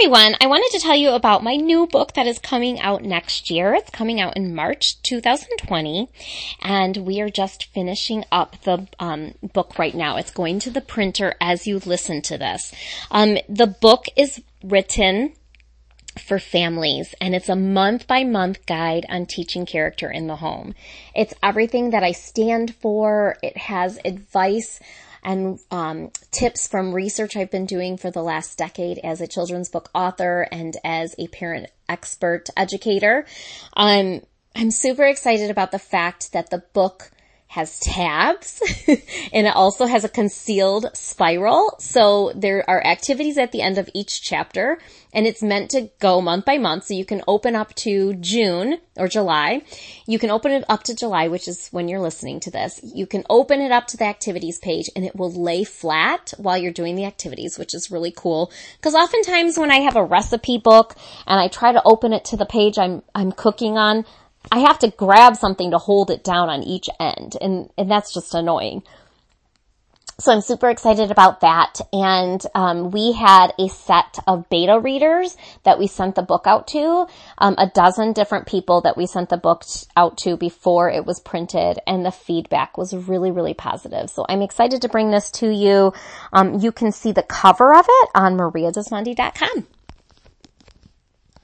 everyone, I wanted to tell you about my new book that is coming out next year. It's coming out in March 2020, and we are just finishing up the book right now. It's going to the printer as you listen to this. The book is written for families, and it's a month-by-month guide on teaching character in the home. It's everything that I stand for. It has advice and tips from research I've been doing for the last decade as a children's book author and as a parent expert educator. I'm super excited about the fact that the book has tabs and it also has a concealed spiral. So there are activities at the end of each chapter, and it's meant to go month by month. So you can open up to June or July. You can open it up to July, which is when you're listening to this. You can open it up to the activities page and it will lay flat while you're doing the activities, which is really cool. Because oftentimes when I have a recipe book and I try to open it to the page I'm cooking on, I have to grab something to hold it down on each end, and that's just annoying. So I'm super excited about that, and we had a set of beta readers that we sent the book out to, a dozen different people that we sent the book out to before it was printed, and the feedback was really, really positive. So I'm excited to bring this to you. You can see the cover of it on mariadesmondi.com.